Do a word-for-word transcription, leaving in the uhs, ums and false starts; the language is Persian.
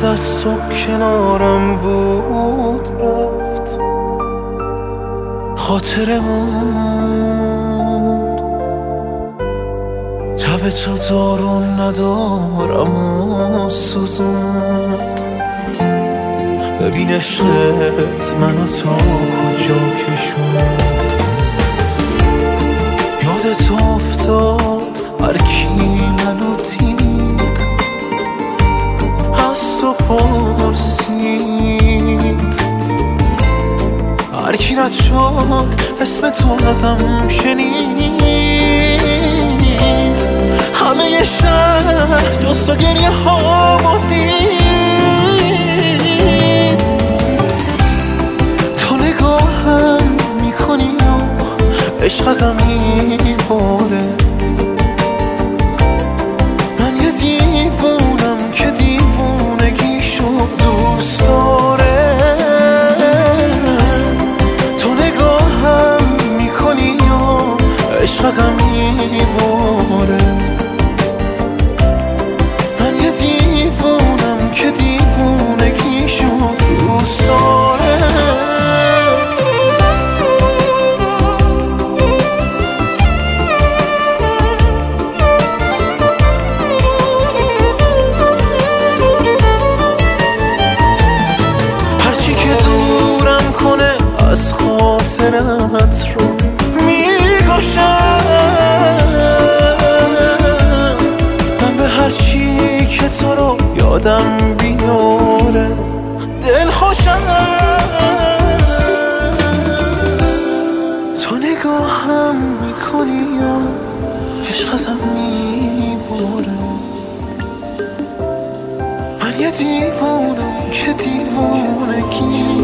از تو کنارم بود رفت، خاطرمون تب تو دارم ندارم و سوزوند. ببین عشقت منو تا کجا کشوند، یادت افتاد هر کی منو دید از تو پرسید، هر کی نشد اسم تو ازم شنید، همه ی شهر جز تو گریه هامو دید. تو نگاهم میکنی و عشق ازم میباره، من یه دیوونم که دیوونگیشو دوست داره. تو نگاهم میکنی و عشق ازم میباره، من یه دیوونم که دیوونگیشو دوست داره. از خاطرت رو میکشم، من به هر چی که تو رو یادم بیاره دل خوشم. تو نگاهم میکنی و عشق ازم میباره، من یه دیوانم که دیوانگی